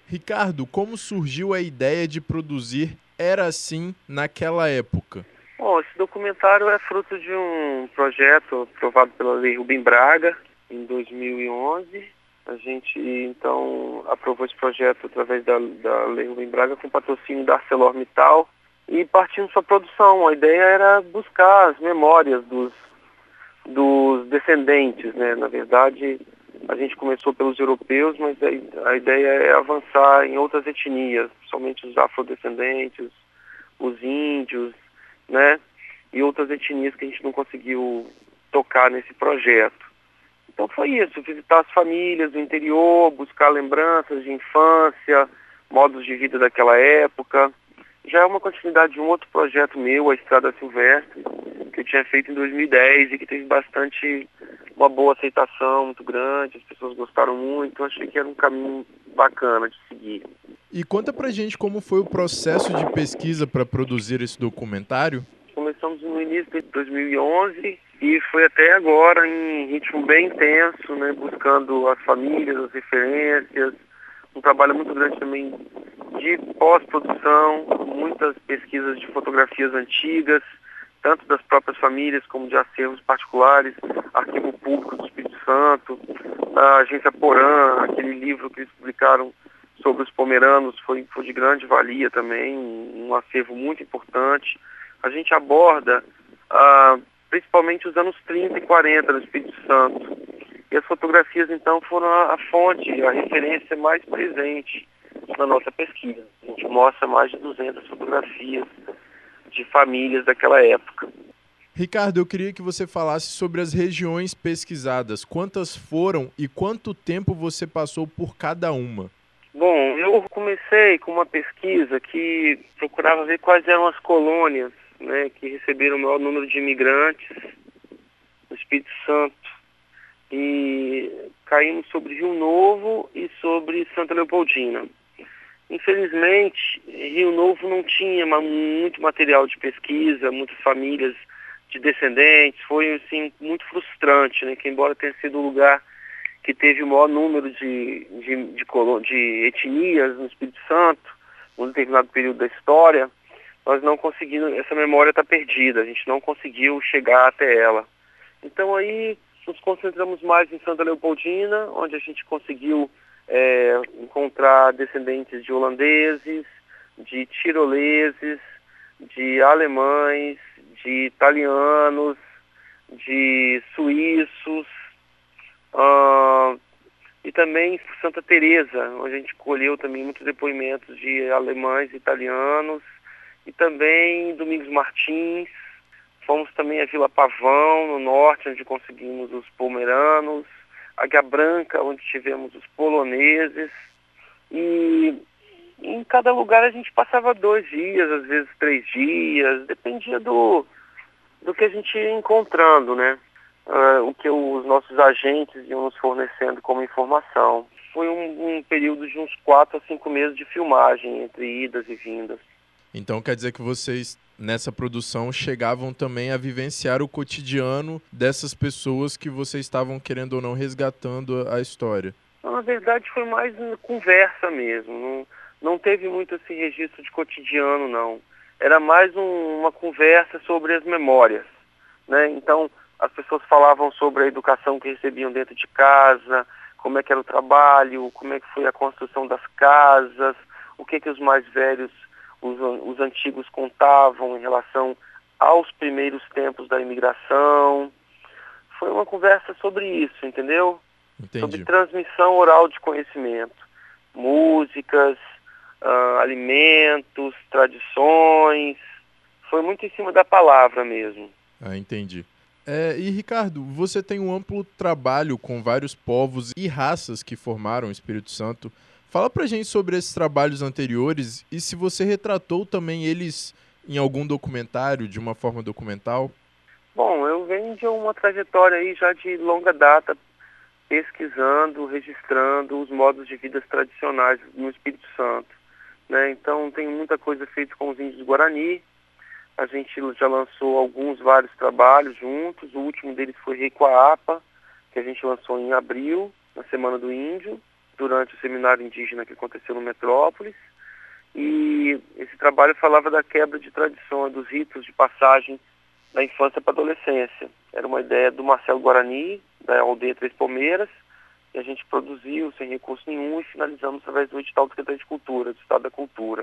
Ricardo, como surgiu a ideia de produzir Era Assim naquela época? Bom, esse documentário é fruto de um projeto aprovado pela Lei Rubem Braga em 2011. A gente, então, aprovou esse projeto através da Lei Rubem Braga com patrocínio da ArcelorMittal e partimos para a produção. A ideia era buscar as memórias dos descendentes, né? Na verdade, a gente começou pelos europeus, mas a ideia é avançar em outras etnias, principalmente os afrodescendentes, os índios, né? E outras etnias que a gente não conseguiu tocar nesse projeto. Então foi isso, visitar as famílias do interior, buscar lembranças de infância, modos de vida daquela época. Já é uma continuidade de um outro projeto meu, a Estrada Silvestre, que eu tinha feito em 2010 e que teve uma boa aceitação muito grande, as pessoas gostaram muito, então achei que era um caminho bacana de seguir. E conta pra gente como foi o processo de pesquisa para produzir esse documentário. Começamos no início de 2011 e foi até agora em ritmo bem intenso, né, buscando as famílias, as referências, um trabalho muito grande também de pós-produção, muitas pesquisas de fotografias antigas, tanto das próprias famílias como de acervos particulares, Arquivo Público do Espírito Santo, a Agência Porã, aquele livro que eles publicaram sobre os pomeranos foi de grande valia também, um acervo muito importante. A gente aborda principalmente os anos 30 e 40 no Espírito Santo. E as fotografias, então, foram a fonte, a referência mais presente na nossa pesquisa. A gente mostra mais de 200 fotografias de famílias daquela época. Ricardo, eu queria que você falasse sobre as regiões pesquisadas. Quantas foram e quanto tempo você passou por cada uma? Bom, eu comecei com uma pesquisa que procurava ver quais eram as colônias, né, que receberam o maior número de imigrantes no Espírito Santo. E caímos sobre Rio Novo e sobre Santa Leopoldina. Infelizmente, Rio Novo não tinha muito material de pesquisa, muitas famílias de descendentes, foi assim, muito frustrante, né? Que embora tenha sido o lugar que teve o maior número de etnias no Espírito Santo, num determinado período da história, nós não conseguimos, essa memória está perdida, a gente não conseguiu chegar até ela. Então aí nos concentramos mais em Santa Leopoldina, onde a gente conseguiu encontrar descendentes de holandeses, de tiroleses, de alemães, de italianos, de suíços, e também Santa Teresa, onde a gente colheu também muitos depoimentos de alemães, italianos, e também Domingos Martins. Fomos também a Vila Pavão, no norte, onde conseguimos os pomeranos, Águia Branca, onde tivemos os poloneses, e em cada lugar a gente passava 2 dias, às vezes 3 dias, dependia do que a gente ia encontrando, né? O que os nossos agentes iam nos fornecendo como informação. Foi um período de uns 4 a 5 meses de filmagem, entre idas e vindas. Então quer dizer que vocês, nessa produção, chegavam também a vivenciar o cotidiano dessas pessoas que vocês estavam, querendo ou não, resgatando a história. Na verdade, foi mais uma conversa mesmo. Não teve muito esse registro de cotidiano, não. Era mais uma conversa sobre as memórias, né? Então, as pessoas falavam sobre a educação que recebiam dentro de casa, como é que era o trabalho, como é que foi a construção das casas, o que os mais velhos, os antigos contavam em relação aos primeiros tempos da imigração. Foi uma conversa sobre isso, entendeu? Entendi. Sobre transmissão oral de conhecimento, músicas, alimentos, tradições. Foi muito em cima da palavra mesmo. Entendi. E Ricardo, você tem um amplo trabalho com vários povos e raças que formaram o Espírito Santo. Fala pra gente sobre esses trabalhos anteriores e se você retratou também eles em algum documentário, de uma forma documental. Bom, eu venho de uma trajetória aí já de longa data, pesquisando, registrando os modos de vida tradicionais no Espírito Santo, né? Então tem muita coisa feita com os índios Guarani. A gente já lançou vários trabalhos juntos. O último deles foi Rei Coapa, que a gente lançou em abril, na Semana do Índio. durante o seminário indígena que aconteceu no Metrópolis. E esse trabalho falava da quebra de tradições, dos ritos de passagem da infância para a adolescência. Era uma ideia do Marcelo Guarani, da aldeia Três Palmeiras, e a gente produziu sem recurso nenhum e finalizamos através do edital do Secretaria de Cultura, do Estado da Cultura.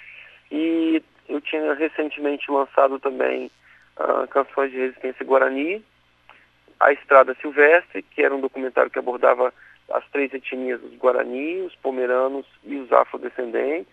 E eu tinha recentemente lançado também Canções de Resistência Guarani, A Estrada Silvestre, que era um documentário que abordava as 3 etnias, os Guarani, os Pomeranos e os afrodescendentes.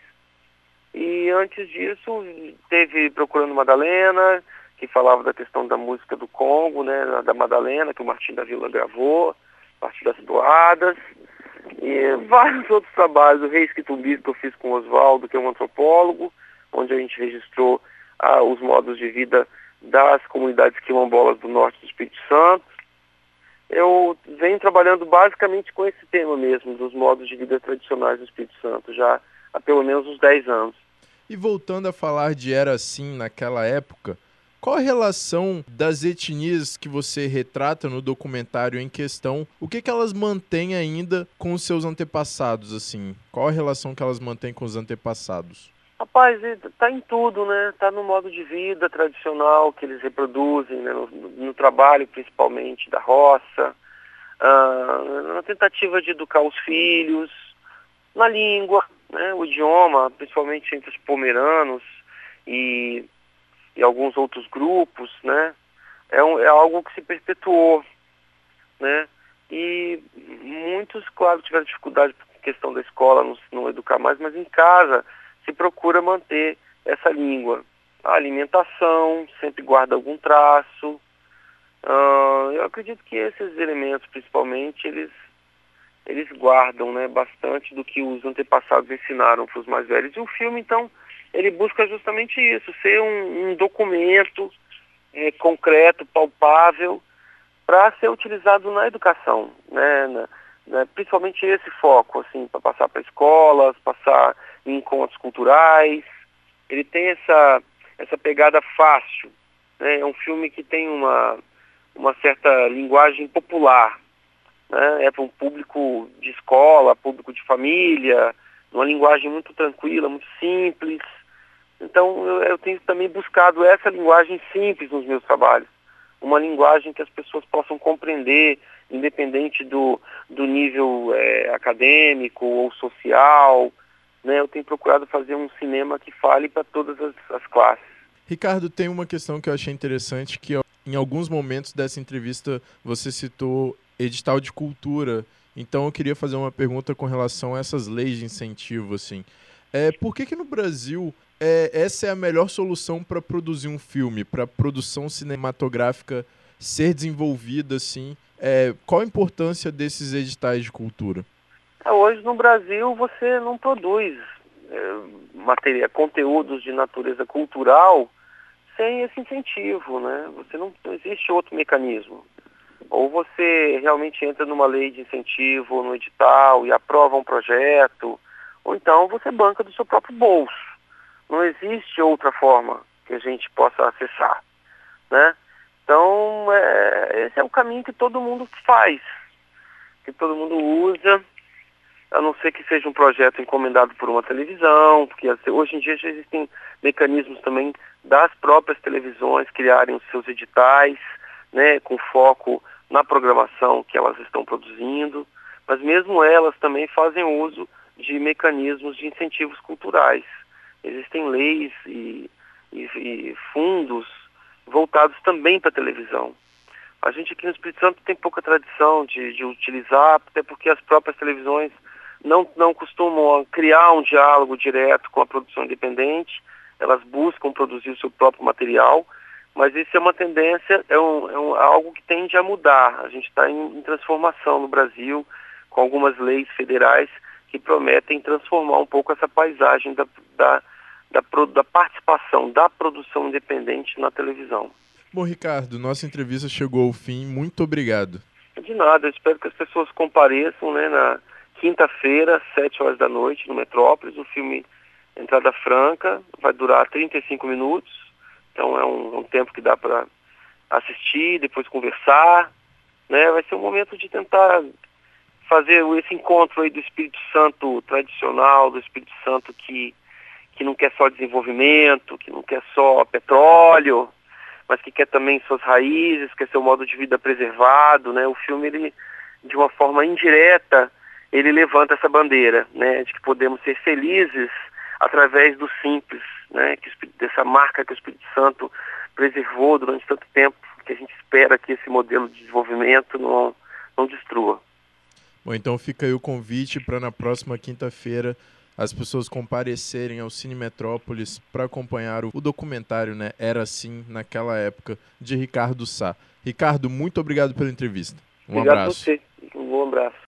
E antes disso, teve Procurando Madalena, que falava da questão da música do Congo, né, da Madalena, que o Martim da Vila gravou, parte das toadas, e vários outros trabalhos, o Reis Quitumbi, que eu fiz com o Oswaldo, que é um antropólogo, onde a gente registrou os modos de vida das comunidades quilombolas do norte do Espírito Santo. Eu venho trabalhando basicamente com esse tema mesmo, dos modos de vida tradicionais do Espírito Santo, já há pelo menos uns 10 anos. E voltando a falar de Era Assim naquela época, qual a relação das etnias que você retrata no documentário em questão? O que elas mantêm ainda com os seus antepassados, assim? Qual a relação que elas mantêm com os antepassados? Rapaz, está em tudo, né? Está no modo de vida tradicional que eles reproduzem, né? No trabalho, principalmente, da roça, na tentativa de educar os filhos, na língua, né? O idioma, principalmente entre os pomeranos e alguns outros grupos, né? É algo que se perpetuou, né? E muitos, claro, tiveram dificuldade por questão da escola não educar mais, mas em casa se procura manter essa língua. A alimentação sempre guarda algum traço. Eu acredito que esses elementos, principalmente, eles guardam, né, bastante do que os antepassados ensinaram para os mais velhos. E o filme, então, ele busca justamente isso, ser um documento concreto, palpável, para ser utilizado na educação, né, principalmente esse foco, assim, para passar para escolas, passar em encontros culturais. Ele tem essa pegada fácil, né? É um filme que tem uma certa linguagem popular, né? É para um público de escola, público de família, uma linguagem muito tranquila, muito simples. Então eu tenho também buscado essa linguagem simples nos meus trabalhos, uma linguagem que as pessoas possam compreender, independente do nível acadêmico ou social, né? Eu tenho procurado fazer um cinema que fale para todas as classes. Ricardo, tem uma questão que eu achei interessante, que em alguns momentos dessa entrevista você citou edital de cultura. Então eu queria fazer uma pergunta com relação a essas leis de incentivo, assim. Por que no Brasil essa é a melhor solução para produzir um filme, para a produção cinematográfica ser desenvolvida, assim? Qual a importância desses editais de cultura? Hoje no Brasil você não produz conteúdos de natureza cultural sem esse incentivo, né? Não existe outro mecanismo. Ou você realmente entra numa lei de incentivo, no edital e aprova um projeto, ou então você banca do seu próprio bolso. Não existe outra forma que a gente possa acessar, né? Então, esse é o caminho que todo mundo faz, que todo mundo usa, a não ser que seja um projeto encomendado por uma televisão, porque hoje em dia já existem mecanismos também das próprias televisões criarem os seus editais, né, com foco na programação que elas estão produzindo, mas mesmo elas também fazem uso de mecanismos de incentivos culturais. Existem leis e fundos voltados também para a televisão. A gente aqui no Espírito Santo tem pouca tradição de utilizar, até porque as próprias televisões não costumam criar um diálogo direto com a produção independente, elas buscam produzir o seu próprio material, mas isso é uma tendência, algo que tende a mudar. A gente está em transformação no Brasil, com algumas leis federais que prometem transformar um pouco essa paisagem da participação da produção independente na televisão. Bom, Ricardo, nossa entrevista chegou ao fim. Muito obrigado. De nada, eu espero que as pessoas compareçam, né, na quinta-feira, 7 horas da noite, no Metrópolis. O filme Entrada Franca vai durar 35 minutos, então é um tempo que dá para assistir, depois conversar, né? Vai ser um momento de tentar fazer esse encontro aí do Espírito Santo tradicional, do Espírito Santo que não quer só desenvolvimento, que não quer só petróleo, mas que quer também suas raízes, quer seu modo de vida preservado, né? O filme, ele, de uma forma indireta, ele levanta essa bandeira, né? De que podemos ser felizes através do simples, né? Dessa marca que o Espírito Santo preservou durante tanto tempo, que a gente espera que esse modelo de desenvolvimento não destrua. Bom, então fica aí o convite para na próxima quinta-feira as pessoas comparecerem ao Cine Metrópolis para acompanhar o documentário, né, Era Assim, naquela época, de Ricardo Sá. Ricardo, muito obrigado pela entrevista. Um Obrigado a abraço. você. Um bom abraço.